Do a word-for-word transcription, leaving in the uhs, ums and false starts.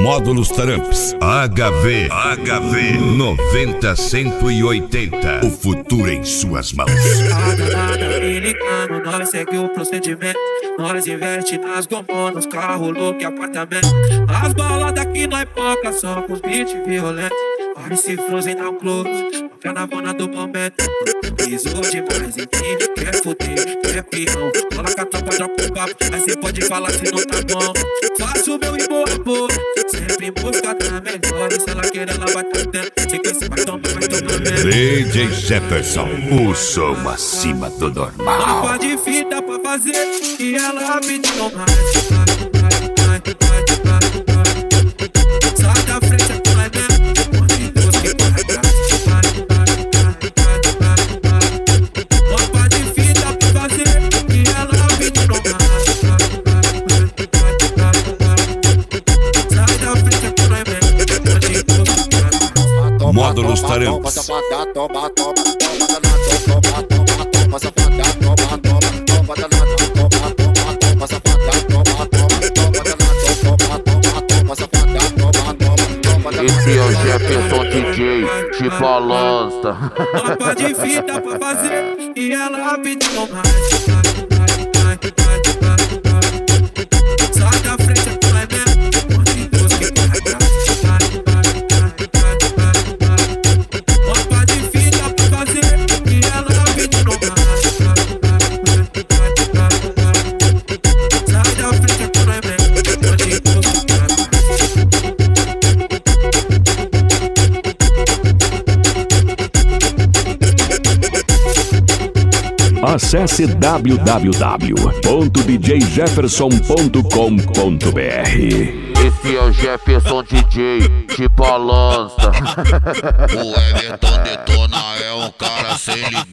Módulos Taramps. H V. H V. noventa cento e oitenta. O futuro em suas mãos. Nada, nada, me ligando, nós segue o procedimento. Nós investe nas gomonas, carro, look e apartamento. As baladas que nós foca só com os beats violentos. Parece Frozen down close, fica na bona do momento. Pisou demais, enfim, quer fuder, quer pirrão. Cola com a tropa, dropa o papo, mas cê pode falar se não tá bom. Faço o meu e boa, boa, sempre em busca da melhor. Se ela quer, ela vai ter tempo. Se quer, cê vai tomar, vai tomar mesmo. D J Jefferson, o som acima do normal. Tropa de fita pra fazer, e ela pediu mais. Sai da frente, é com a mesmo. Módulos Taramps. Esse é o Jefferson D J, te balança. Tropa de fita pra fazer, e ela pediu mais. Sai da frente, é com a mesmo. Onde Deus que corre atrás. Tropa de fita pra fazer, e ela pediu mais. Sai da frente, é com a mesmo. Onde Deus que corre atrás. Acesse w w w ponto d j jefferson ponto com ponto b r. Esse é o Jefferson D J, te balança. O Everton detona, é um cara sem limite.